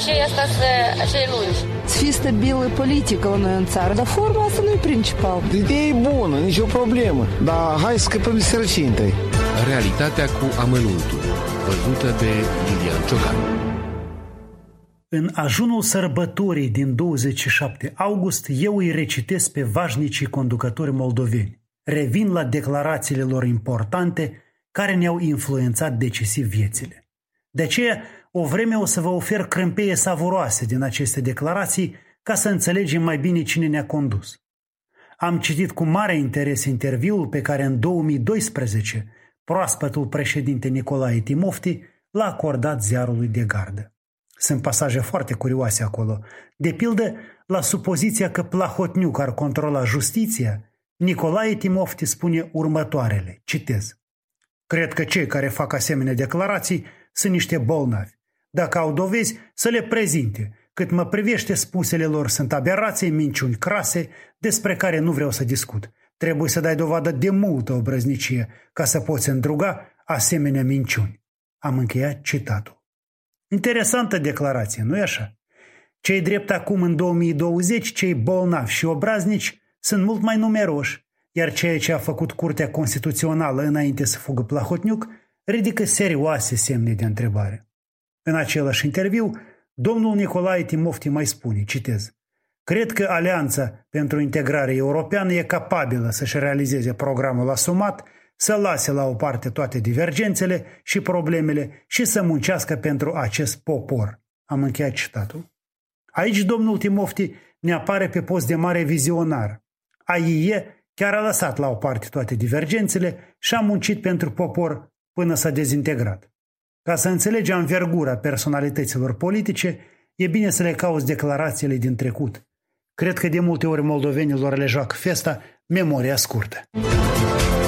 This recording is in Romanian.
și asta să lungi. Să fie stabilă politică la noi în țară, dar forma asta nu e principal. Ideea e bună, nicio problemă, dar hai să scăpăm de sărăcie întâi. Realitatea cu amănuntul, văzută de Lilian Ciocan. În ajunul sărbătorii din 27 august, eu îi recitesc pe vașnicii conducători moldoveni. Revin la declarațiile lor importante care ne-au influențat decisiv viețile. De aceea, o vreme o să vă ofer crâmpeie savuroase din aceste declarații ca să înțelegem mai bine cine ne-a condus. Am citit cu mare interes interviul pe care în 2012 proaspătul președinte Nicolae Timofti l-a acordat ziarului de gardă. Sunt pasaje foarte curioase acolo. De pildă, la supoziția că Plahotniuc ar controla justiția, Nicolae Timofti spune următoarele, citez: "Cred că cei care fac asemenea declarații sunt niște bolnavi. Dacă au dovezi, să le prezinte. Cât mă privește, spusele lor sunt aberații, minciuni crase, despre care nu vreau să discut. Trebuie să dai dovadă de multă obrăznicie ca să poți îndruga asemenea minciuni." Am încheiat citatul. Interesantă declarație, nu-i așa? Cei drept acum în 2020, cei bolnavi și obraznici sunt mult mai numeroși, iar ceea ce a făcut Curtea Constituțională înainte să fugă Plahotniuc ridică serioase semne de întrebare. În același interviu, domnul Nicolae Timofti mai spune, citez: "Cred că Alianța pentru Integrare Europeană e capabilă să-și realizeze programul asumat, să lase la o parte toate divergențele și problemele și să muncească pentru acest popor." Am încheiat citatul. Aici domnul Timofti ne apare pe post de mare vizionar. AIE chiar a lăsat la o parte toate divergențele și a muncit pentru popor până s-a dezintegrat. Ca să înțelegi anvergura personalităților politice, e bine să le cauți declarațiile din trecut. Cred că de multe ori moldovenilor le joacă festa memoria scurtă.